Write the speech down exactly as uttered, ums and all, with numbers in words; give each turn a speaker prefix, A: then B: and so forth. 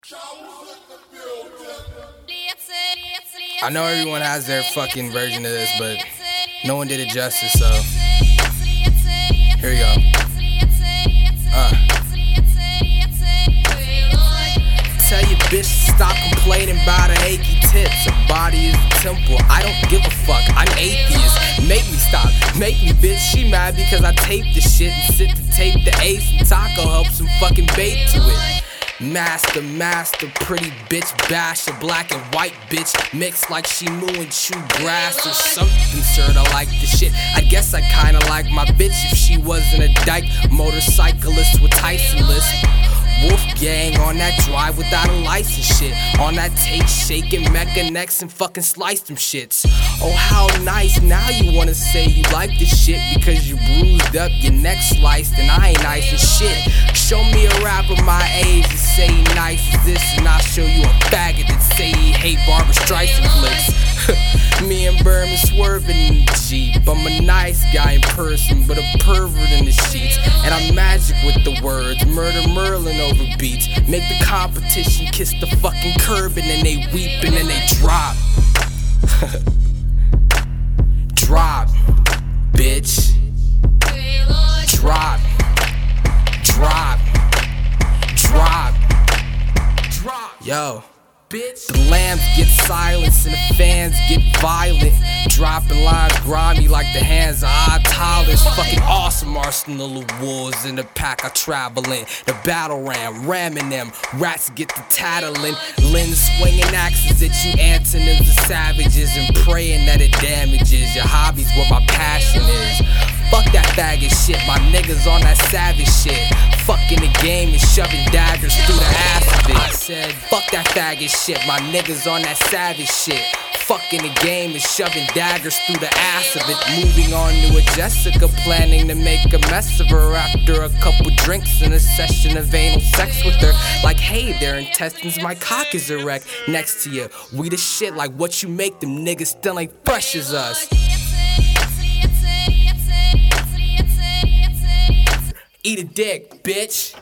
A: I know everyone has their fucking version of this, but no one did it justice, so here we go. Uh. Tell your bitch to stop complaining about her achy tits. Her body is a temple, I don't give a fuck, I'm atheist. Make me stop, make me bitch. She mad because I taped the shit and sit to tape the ace, and Taco helps some fucking bait to it. Master, master, pretty bitch, bash a black and white bitch, mixed like she moo and chew grass or something. Sorta like the shit. I guess I kinda like my bitch if she wasn't a dyke motorcyclist with Tyson list. Wolf gang on that drive without a license shit. On that tape shaking mecha necks and fucking slice them shits. Oh how nice, now you wanna say you like this shit because you bruised up, your neck sliced, and I ain't nice as shit. Show me a rapper my age and say he nice as this, and I'll show you a faggot that say he hate Barbra Streisand flicks. Me and Berman swerving in the Jeep. I'm a nice guy in person, but a pervert in the sheets. And I'm magic with the words, murder Merlin over beats. Make the competition kiss the fucking curb, and then they weep and then they drop. Drop, bitch. Drop. Drop. Drop. Drop. Yo. Bitch. The lambs get silenced and the fans get violent. Dropping lines grimy like the hands of odd toddlers. Fucking awesome arsenal of wolves in the pack I travel in. The battle ram, ramming them. Rats get the tattling. Lynn swinging axes at you antonyms of savages and praying that it damages. Your hobby's what my passion is. Fuck that faggot shit, my niggas on that savage shit. Fucking the game and shoving daggers through the ass of it. I said, fuck that faggot shit, my niggas on that savage shit. Fucking the game and shoving daggers through the ass of it. Moving on to a Jessica, planning to make a mess of her after a couple drinks and a session of anal sex with her. Like, hey, their intestines, my cock is erect next to you. We the shit, like what you make them niggas still ain't fresh as us. Eat a dick, bitch.